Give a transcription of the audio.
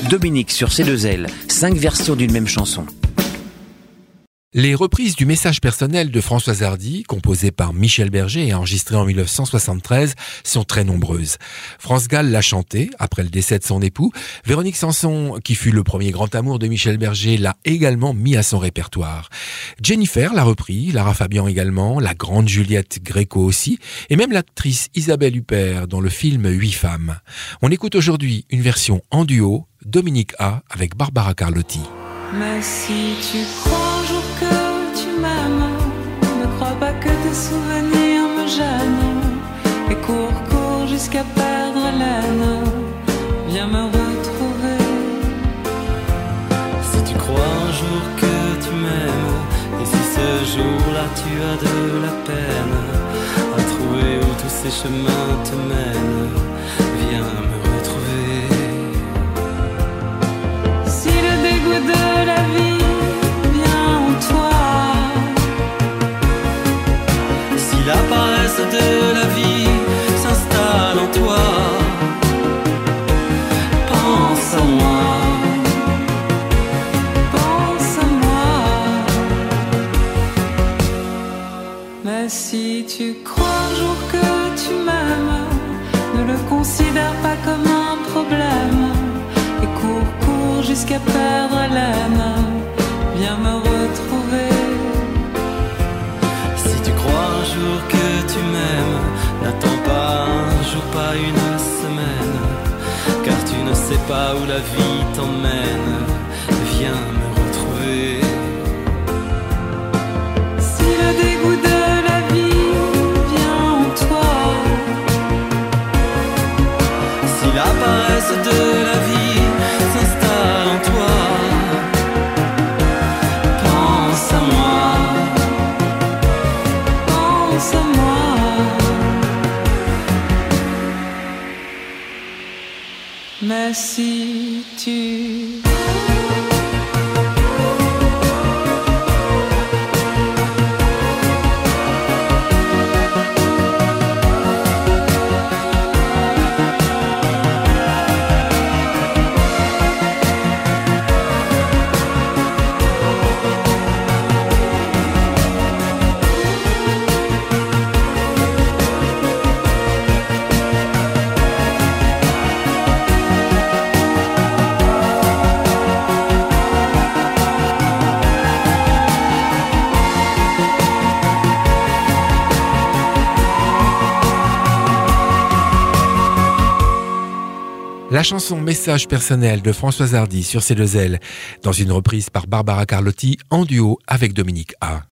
Dominique sur C2L, 5 versions d'une même chanson. Les reprises du message personnel de Françoise Hardy, composées par Michel Berger et enregistrées en 1973, sont très nombreuses. France Gall l'a chantée après le décès de son époux. Véronique Sanson, qui fut le premier grand amour de Michel Berger, l'a également mis à son répertoire. Jennifer l'a repris, Lara Fabian également, la grande Juliette Gréco aussi, et même l'actrice Isabelle Huppert dans le film 8 femmes. On écoute aujourd'hui une version en duo, Dominique A avec Barbara Carlotti. Mais si tu crois un jour que tu m'aimes, ne crois pas que tes souvenirs me gênent. Et cours jusqu'à perdre haleine, viens me retrouver. Si tu crois un jour que tu m'aimes, et si ce jour-là tu as de la peine à trouver où tous ces chemins te mènent, viens me retrouver. Si le dégoût de la vie vient en toi, si la paresse de la vie s'installe en toi, pense à moi, pense à moi. Mais si tu crois un jour que tu m'aimes, ne le considère pas comme un problème. Et cours jusqu'à perdre haleine, viens me retrouver. Si tu crois un jour que tu m'aimes, n'attends pas un jour, pas une semaine, car tu ne sais pas où la vie t'emmène, viens me retrouver. Si le dégoût de la vie vient en toi, si la paresse de la vie s'installe en toi, pense à moi, pense à moi. Mais si tu La chanson Message personnel de Françoise Hardy sur C2L, dans une reprise par Barbara Carlotti en duo avec Dominique A.